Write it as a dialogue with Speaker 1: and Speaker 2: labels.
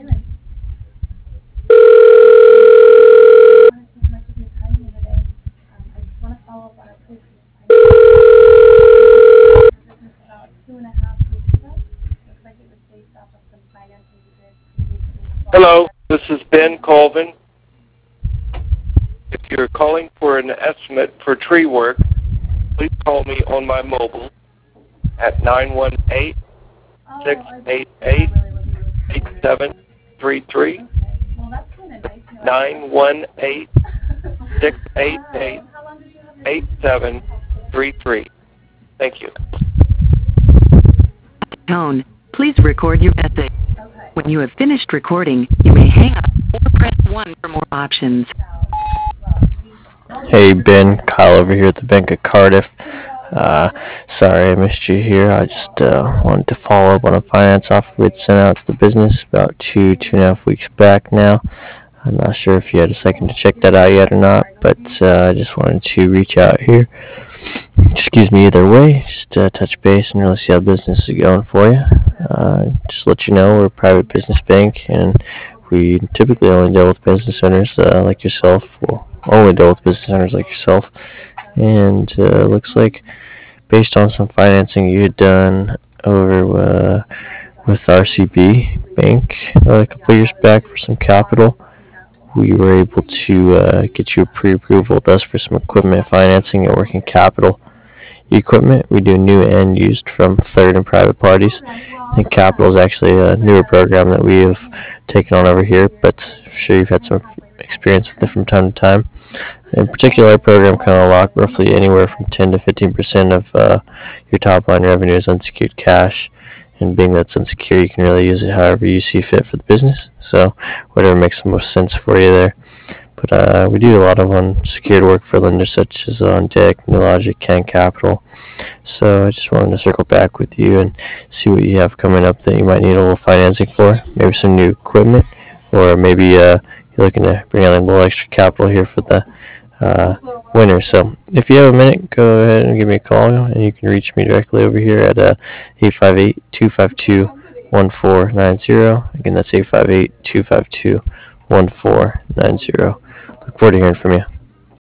Speaker 1: Hello, this is Ben Colvin. If you're calling for an estimate for tree work, please call me on my mobile at 918-688-8733. 918-688-8733. Thank you.
Speaker 2: Tone. Please record your message. When you have finished recording, you may hang up or press 1 for more options.
Speaker 3: Hey Ben, Kyle over here at the Bank of Cardiff. Sorry I missed you here. I just wanted to follow up on a finance offer we'd sent out to the business about 2.5 weeks back now. I'm not sure if you had a second to check that out yet or not, but I just wanted to reach out here. Excuse me, either way, just touch base and really see how business is going for you. Just let you know we're a private business bank, and we typically only deal with business owners like yourself. We'll only deal with business owners like yourself. And looks like based on some financing you had done over with RCB Bank a couple years back for some capital, we were able to get you a pre-approval with us for some equipment financing and working capital. Equipment, we do new and used from third and private parties. I think capital is actually a newer program that we have taken on over here, but I'm sure you've had some experience with it from time to time. In particular, our program can unlock roughly anywhere from 10 to 15% of your top line revenue as unsecured cash. And being that's unsecured, you can really use it however you see fit for the business. So whatever makes the most sense for you there. But we do a lot of unsecured work for lenders such as On Deck, Newlogic, Can Capital. So I just wanted to circle back with you and see what you have coming up that you might need a little financing for. Maybe some new equipment, or maybe you're looking to bring in a little extra capital here for the winter. So if you have a minute, go ahead and give me a call, and you can reach me directly over here at 858-252-1490. Again, that's 858-252-1490. Look forward to hearing from you.